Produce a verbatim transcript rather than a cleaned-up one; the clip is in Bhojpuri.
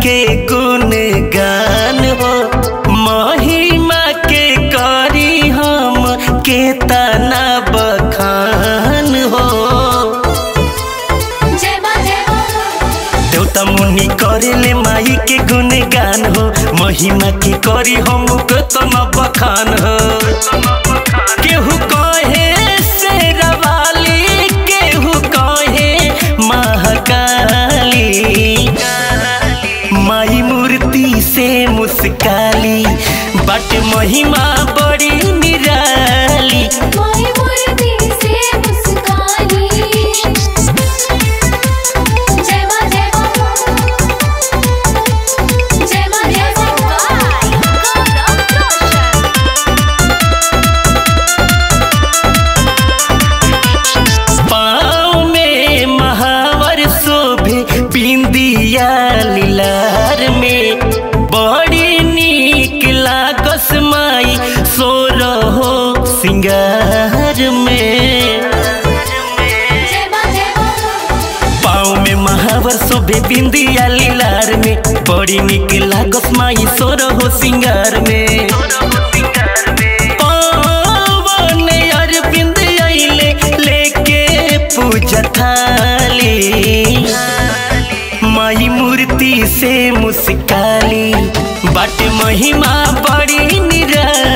के गुणगान हो, महिमा के करी हम के तना बखान हो। देवता मुनि करेले माई के गुणगान हो, महिमा के करी हम के तना बखान हो। केहू कहे शेरवाली, केहू कहे महाकाली, माई मूर्ति से मुस्काली, बट महिमा बड़ी निराली। माई मूर्ति से मुस्काली। जय मां जय मां जय मां जय पाँव में महावर शोभे बिंदिया लीलार में, बड़ी नीक लागस माई सोरहो सिंगार में। पाँव में महावर शोभे बिंदिया लीलार में, बड़ी नीक लागस माई सोरहो सिंगार में। पवन अरविंद अइले लेके पूजा थाली, माई मूर्ति से मुस्काली, बट महिमा बड़ी निराली।